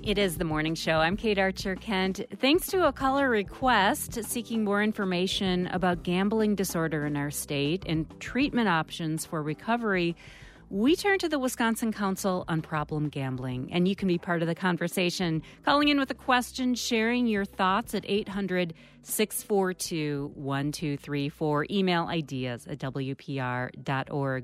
It is the morning show. I'm Kate Archer-Kent. Thanks to a caller request seeking more information about gambling disorder in our state and treatment options for recovery, we turn to the Wisconsin Council on Problem Gambling. And you can be part of the conversation, calling in with a question, sharing your thoughts at 800-642-1234. Email ideas@wpr.org.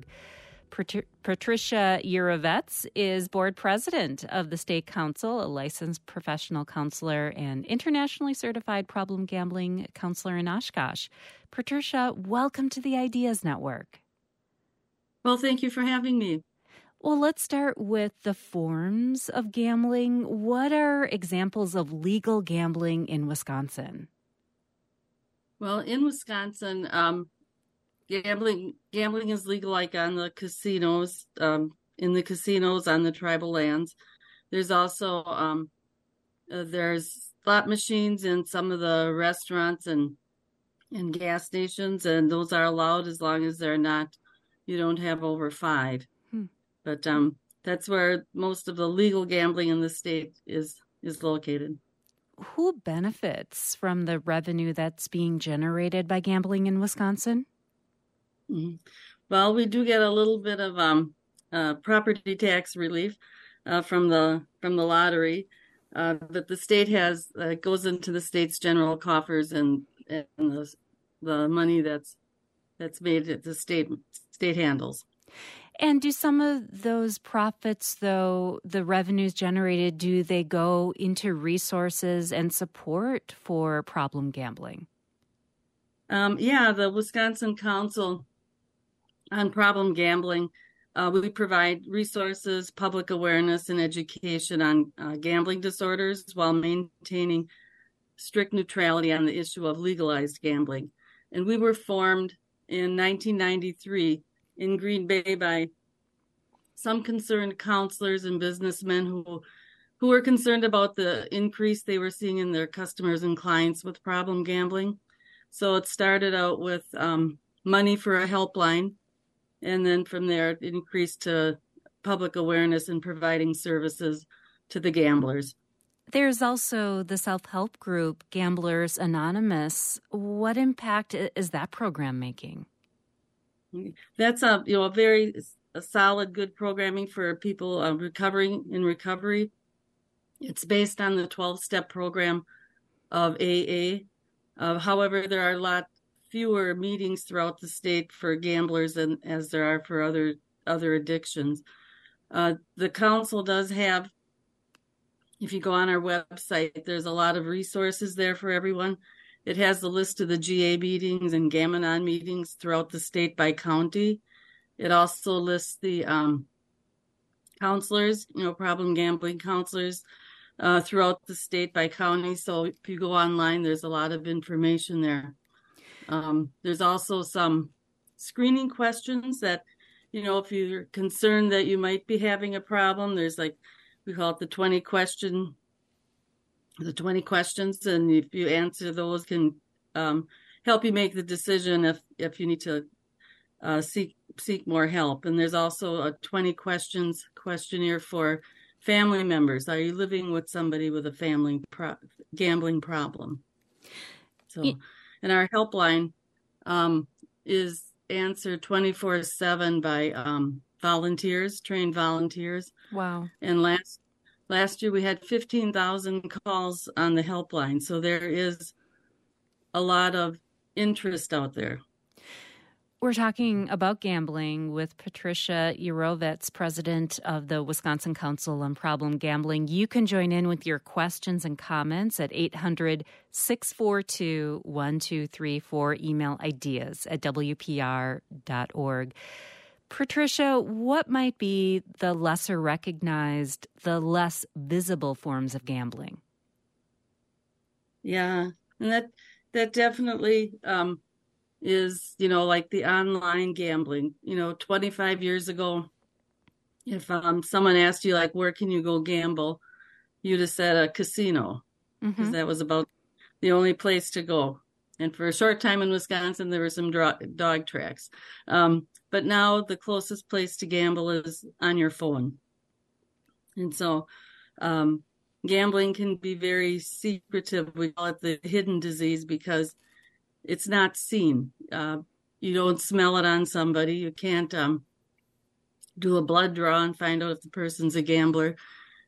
Patricia Yurovets is board president of the State Council, a licensed professional counselor and internationally certified problem gambling counselor in Oshkosh. Patricia, welcome to the Ideas Network. Well, thank you for having me. Well, let's start with the forms of gambling. What are examples of legal gambling in Wisconsin? Well, in Wisconsin, Gambling is legal, like on the casinos, in the casinos on the tribal lands. There's also there's slot machines in some of the restaurants and gas stations, and those are allowed as long as you don't have over 5. But that's where most of the legal gambling in the state is located. Who benefits from the revenue that's being generated by gambling in Wisconsin? Mm-hmm. Well, we do get a little bit of property tax relief from the lottery, but the state has goes into the state's general coffers, and the money that's made at the state handles. And do some of those profits, though, the revenues generated, do they go into resources and support for problem gambling? Yeah, the Wisconsin Council on Problem Gambling, we provide resources, public awareness, and education on gambling disorders while maintaining strict neutrality on the issue of legalized gambling. And we were formed in 1993 in Green Bay by some concerned counselors and businessmen who were concerned about the increase they were seeing in their customers and clients with problem gambling. So it started out with money for a helpline, and then from there it increased to public awareness and providing services to the gamblers. There's also the self-help group, Gamblers Anonymous. What impact is that program making? That's a very solid, good programming for people recovering in recovery. It's based on the 12-step program of AA. However, there are a lot fewer meetings throughout the state for gamblers as there are for other addictions. The council does have, if you go on our website, there's a lot of resources there for everyone. It has the list of the GA meetings and Gam-Anon meetings throughout the state by county. It also lists the counselors, problem gambling counselors throughout the state by county. So if you go online, there's a lot of information there. There's also some screening questions that, if you're concerned that you might be having a problem, there's we call it the 20 questions, and if you answer those can help you make the decision if you need to seek more help. And there's also a 20 questions questionnaire for family members. Are you living with somebody with a family gambling problem? So, and our helpline is answered 24/7 by volunteers, trained volunteers. Wow! And last year we had 15,000 calls on the helpline. So there is a lot of interest out there. We're talking about gambling with Patricia Yurovets, president of the Wisconsin Council on Problem Gambling. You can join in with your questions and comments at 800-642-1234. Email ideas@wpr.org. Patricia, what might be the lesser recognized, the less visible forms of gambling? Yeah, and that definitely is, like the online gambling. 25 years ago, if someone asked you, where can you go gamble, you'd have said a casino, because that was about the only place to go. And for a short time in Wisconsin, there were some dog tracks. But now the closest place to gamble is on your phone. And so gambling can be very secretive. We call it the hidden disease because it's not seen. You don't smell it on somebody. You can't do a blood draw and find out if the person's a gambler.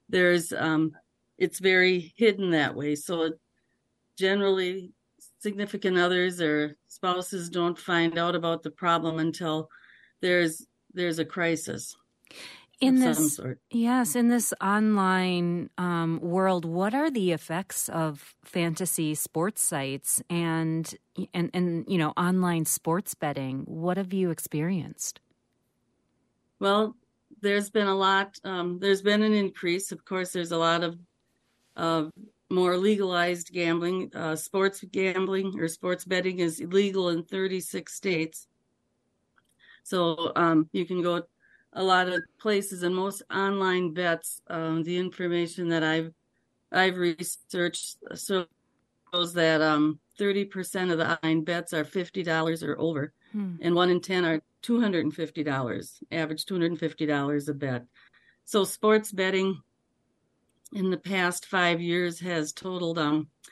It's very hidden that way. So generally, significant others or spouses don't find out about the problem until there's a crisis in of some this sort. Yes, in this online world, what are the effects of fantasy sports sites and online sports betting? What have you experienced? Well, there's been a lot. There's been an increase. Of course, there's a lot of more legalized gambling. Sports gambling or sports betting is illegal in 36 states. So you can go a lot of places, and most online bets. The information that I've researched shows that 30% of the online bets are $50 or over, and 1 in 10 are $250, average $250 a bet. So sports betting in the past 5 years has totaled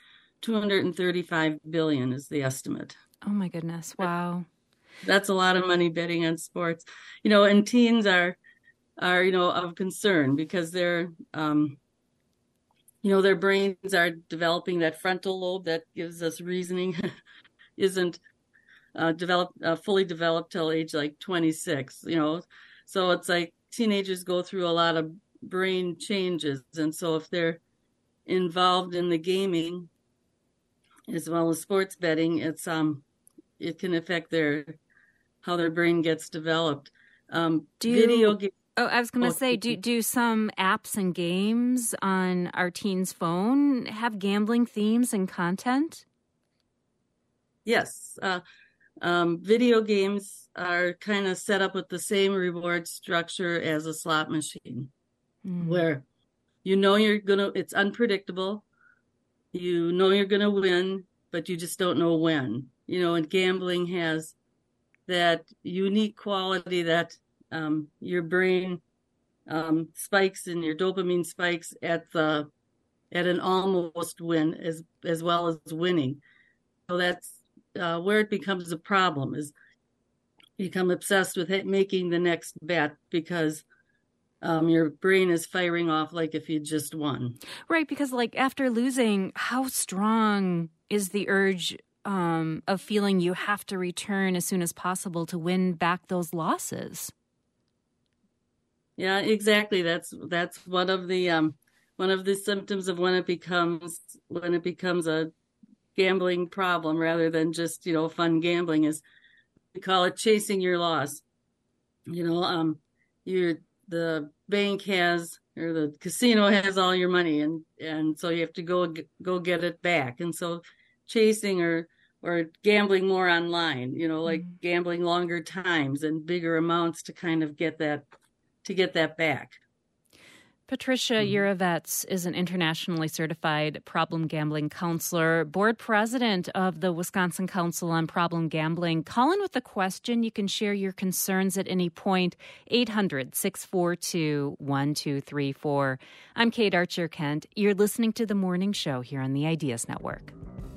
$235 billion is the estimate. Oh my goodness! Wow, that's a lot of money betting on sports. And teens are of concern because they're their brains are developing. That frontal lobe that gives us reasoning isn't fully developed till age like 26, so it's like teenagers go through a lot of brain changes. And so if they're involved in the gaming as well as sports betting, it can affect how their brain gets developed. Video games. Oh, I was going to say, do some apps and games on our teens' phone have gambling themes and content? Yes. Video games are kind of set up with the same reward structure as a slot machine, where it's unpredictable. You're going to win, but you just don't know when. And gambling has that unique quality that your brain spikes and your dopamine spikes at an almost win as well as winning. So that's where it becomes a problem, is become obsessed with making the next bet because your brain is firing off like if you just won. Right, because after losing, how strong is the urge of feeling you have to return as soon as possible to win back those losses? Yeah, exactly. That's one of the symptoms of when it becomes a gambling problem rather than just fun gambling. Is we call it chasing your loss. The bank has, or the casino has, all your money, and so you have to go get it back. And so chasing or gambling more online, gambling longer times and bigger amounts to kind of get that back. Patricia Yurovets is an internationally certified problem gambling counselor, board president of the Wisconsin Council on Problem Gambling. Call in with a question. You can share your concerns at any point. 800-642-1234. I'm Kate Archer-Kent. You're listening to The Morning Show here on the Ideas Network.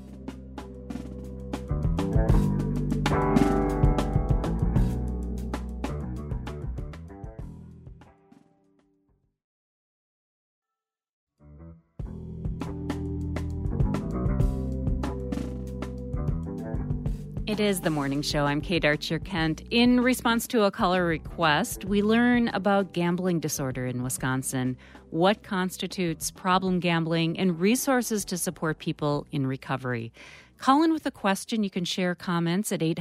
It is The Morning Show. I'm Kate Archer-Kent. In response to a caller request, we learn about gambling disorder in Wisconsin, what constitutes problem gambling, and resources to support people in recovery. Call in with a question. You can share comments at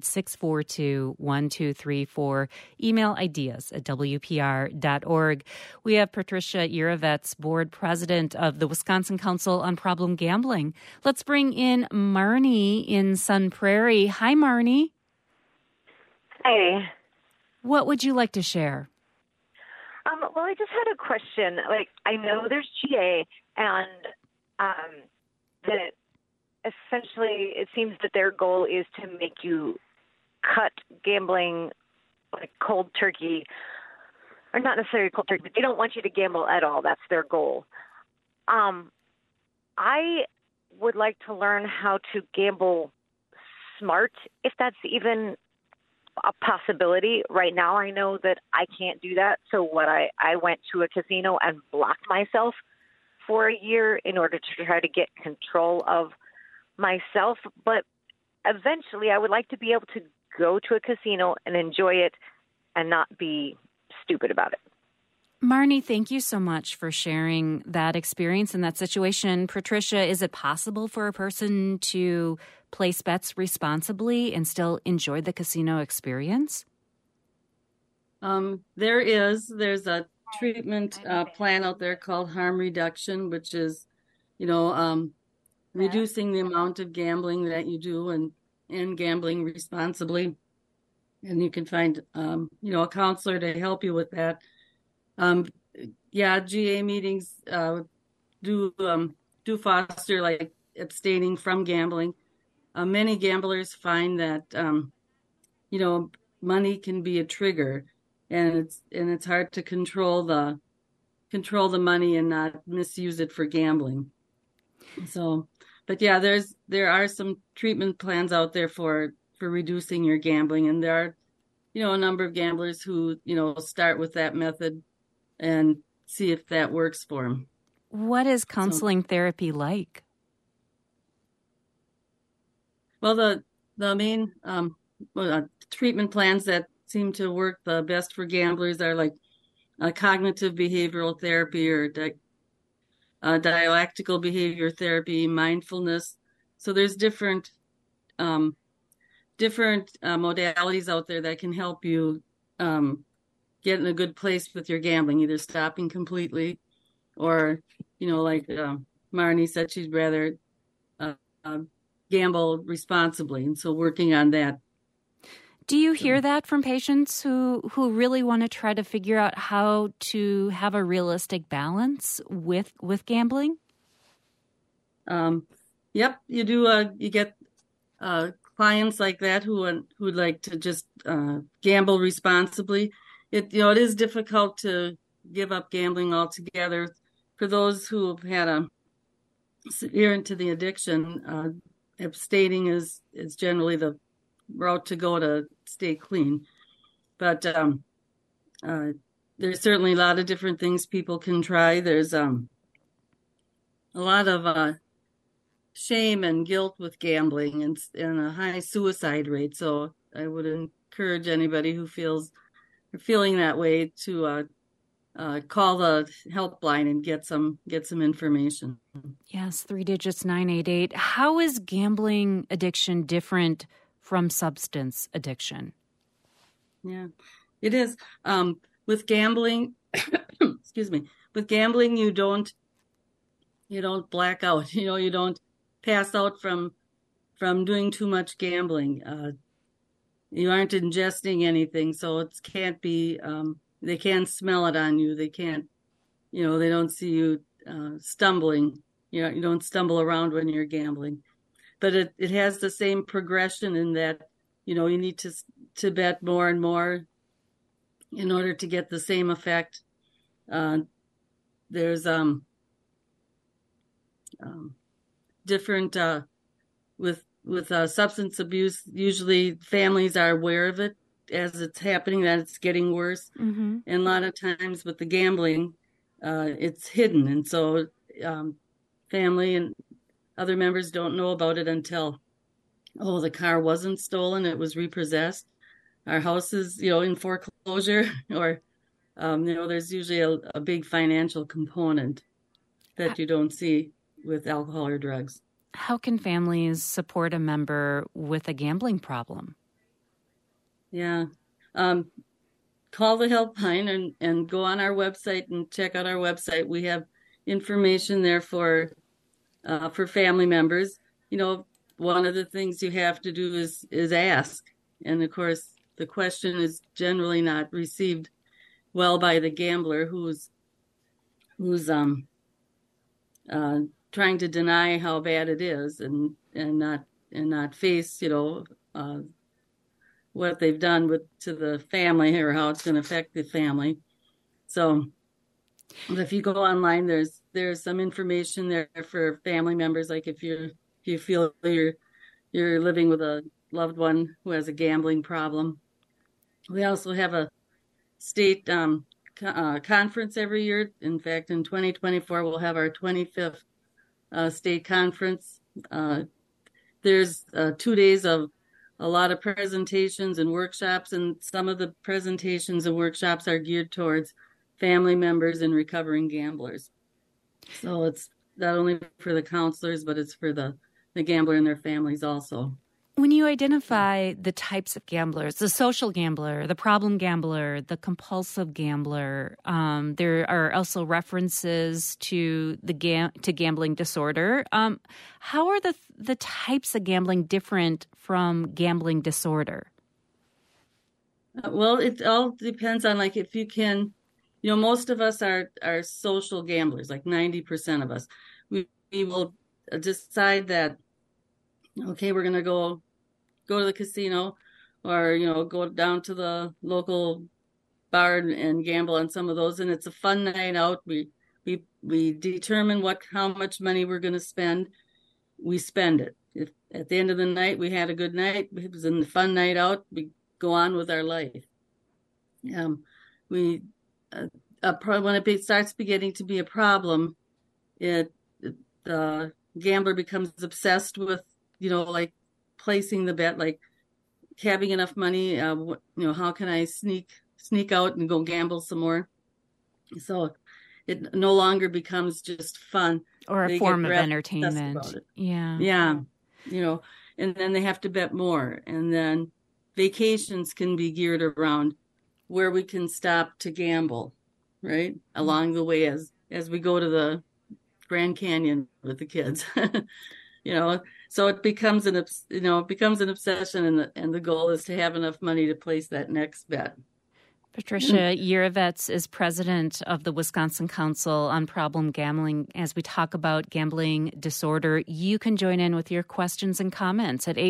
800-642-1234. Email ideas@wpr.org. We have Patricia Yurovets, board president of the Wisconsin Council on Problem Gambling. Let's bring in Marnie in Sun Prairie. Hi, Marnie. Hi. What would you like to share? Well, I just had a question. I know there's GA, and that essentially it seems that their goal is to make you cut gambling cold turkey, or not necessarily cold turkey, but they don't want you to gamble at all. That's their goal. I would like to learn how to gamble smart, if that's even a possibility. Right now, I know that I can't do that. So I went to a casino and blocked myself for a year in order to try to get control of myself. But eventually, I would like to be able to go to a casino and enjoy it and not be stupid about it. Marnie, thank you so much for sharing that experience and that situation. Patricia, is it possible for a person to place bets responsibly and still enjoy the casino experience? There's a treatment plan out there called harm reduction, which is, reducing the amount of gambling that you do and gambling responsibly. And you can find, a counselor to help you with that. GA meetings do foster like abstaining from gambling. Many gamblers find that money can be a trigger, and it's hard to control the money and not misuse it for gambling. So, but yeah, there are some treatment plans out there for reducing your gambling, and there are a number of gamblers who start with that method and see if that works for them. What is counseling therapy like? Well, the main treatment plans that seem to work the best for gamblers are like cognitive behavioral therapy or dialectical behavior therapy, mindfulness. So there's different modalities out there that can help you get in a good place with your gambling, either stopping completely or, like Marnie said, she'd rather gamble responsibly. And so working on that. Do you hear that from patients who really want to try to figure out how to have a realistic balance with gambling? Yep, you do. You get clients like that who'd like to just gamble responsibly. It is difficult to give up gambling altogether. For those who have had a severe into the addiction, abstaining is generally the route to go to stay clean. But there's certainly a lot of different things people can try. There's a lot of shame and guilt with gambling and a high suicide rate. So I would encourage anybody who feeling that way to call the helpline and get some information. Yes, 3 digits, 988. How is gambling addiction different from substance addiction? Yeah, it is. With gambling, excuse me. With gambling, you don't black out. You don't pass out from doing too much gambling. You aren't ingesting anything, so it can't be. They can't smell it on you. They can't. They don't see you stumbling. You don't stumble around when you're gambling. But it has the same progression in that, you need to bet more and more in order to get the same effect. There's different with substance abuse. Usually families are aware of it as it's happening, that it's getting worse. Mm-hmm. And a lot of times with the gambling, it's hidden. And so family and other members don't know about it until, the car wasn't stolen, it was repossessed. Our house is, in foreclosure, or, there's usually a big financial component that you don't see with alcohol or drugs. How can families support a member with a gambling problem? Yeah. Call the helpline and go on our website and check out our website. We have information there for family members. One of the things you have to do is ask. And of course, the question is generally not received well by the gambler who's trying to deny how bad it is and not face, what they've done to the family or how it's going to affect the family. So If you go online, there's some information there for family members. Like if you feel you're living with a loved one who has a gambling problem. We also have a state conference every year. In fact, in 2024, we'll have our 25th state conference. There's 2 days of a lot of presentations and workshops, and some of the presentations and workshops are geared towards family members and recovering gamblers. So it's not only for the counselors, but it's for the gambler and their families also. When you identify the types of gamblers, the social gambler, the problem gambler, the compulsive gambler, there are also references to to gambling disorder. How are the types of gambling different from gambling disorder? Well, it all depends on like if you can, most of us are social gamblers, like 90% of us. We will decide that, okay, we're going to go to the casino or, go down to the local bar and gamble on some of those. And it's a fun night out. We determine how much money we're going to spend. We spend it. If at the end of the night we had a good night, it was a fun night out, we go on with our life. When it starts getting to be a problem, the gambler becomes obsessed with, like placing the bet, like having enough money. How can I sneak out and go gamble some more? So it no longer becomes just fun or a form of entertainment. Yeah. And then they have to bet more. And then vacations can be geared around where we can stop to gamble, right? Along the way as we go to the Grand Canyon with the kids. So it becomes an obsession, and the goal is to have enough money to place that next bet. Patricia Yurevets is president of the Wisconsin Council on Problem Gambling. As we talk about gambling disorder, you can join in with your questions and comments at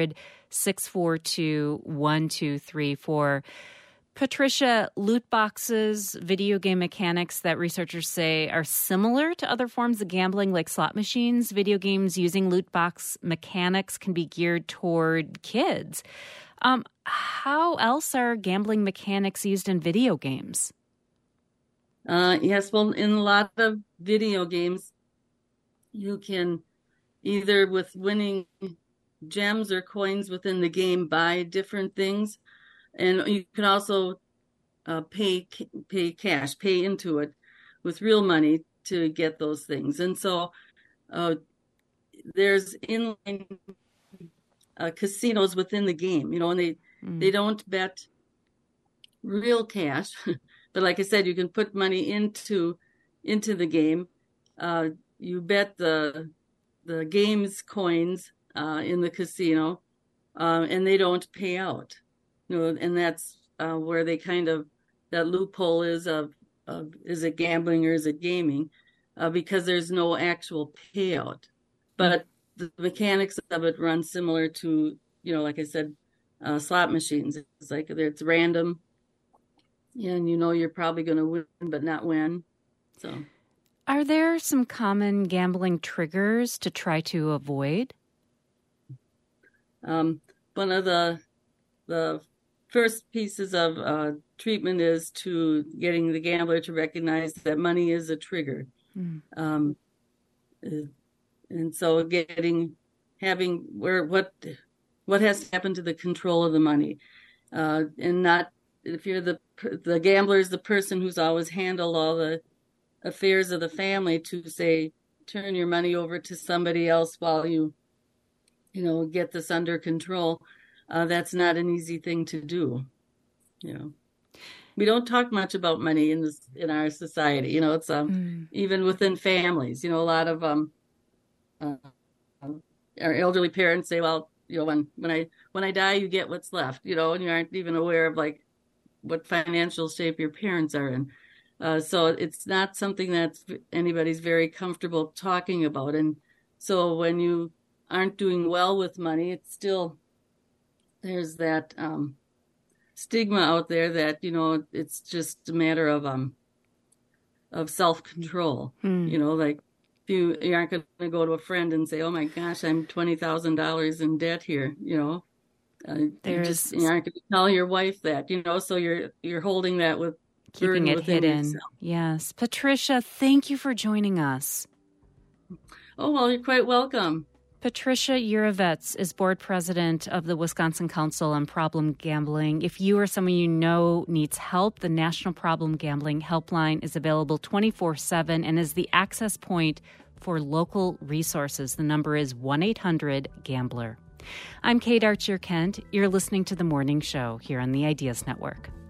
800-642-1234. Patricia, loot boxes, video game mechanics that researchers say are similar to other forms of gambling like slot machines. Video games using loot box mechanics can be geared toward kids. How else are gambling mechanics used in video games? Yes, well, in a lot of video games, you can either with winning gems or coins within the game buy different things. And you can also pay cash, pay into it with real money to get those things. And so there's inline casinos within the game, and they don't bet real cash. But like I said, you can put money into the game. You bet the game's coins in the casino, and they don't pay out. And that's where they kind of, that loophole is of is it gambling or is it gaming? Because there's no actual payout. But the mechanics of it run similar to, like I said, slot machines. It's like it's random, and you're probably going to win, but not win. So, are there some common gambling triggers to try to avoid? One of the first pieces of treatment is to getting the gambler to recognize that money is a trigger. And so having what has happened to the control of the money, and not, if you're the gambler is the person who's always handled all the affairs of the family, to say, turn your money over to somebody else while you get this under control. That's not an easy thing to do. We don't talk much about money in our society. It's even within families. A lot of our elderly parents say, "Well, when I die, you get what's left." And you aren't even aware of like what financial shape your parents are in. So it's not something that anybody's very comfortable talking about. And so when you aren't doing well with money, it's still, there's that stigma out there that, it's just a matter of of self-control. Like you aren't going to go to a friend and say, oh my gosh, I'm $20,000 in debt here. You aren't going to tell your wife that, so you're holding that with keeping it hidden. Yourself. Yes. Patricia, thank you for joining us. Oh, well, you're quite welcome. Patricia Yurovets is board president of the Wisconsin Council on Problem Gambling. If you or someone you know needs help, the National Problem Gambling Helpline is available 24/7 and is the access point for local resources. The number is 1-800-GAMBLER. I'm Kate Archer-Kent. You're listening to The Morning Show here on the Ideas Network.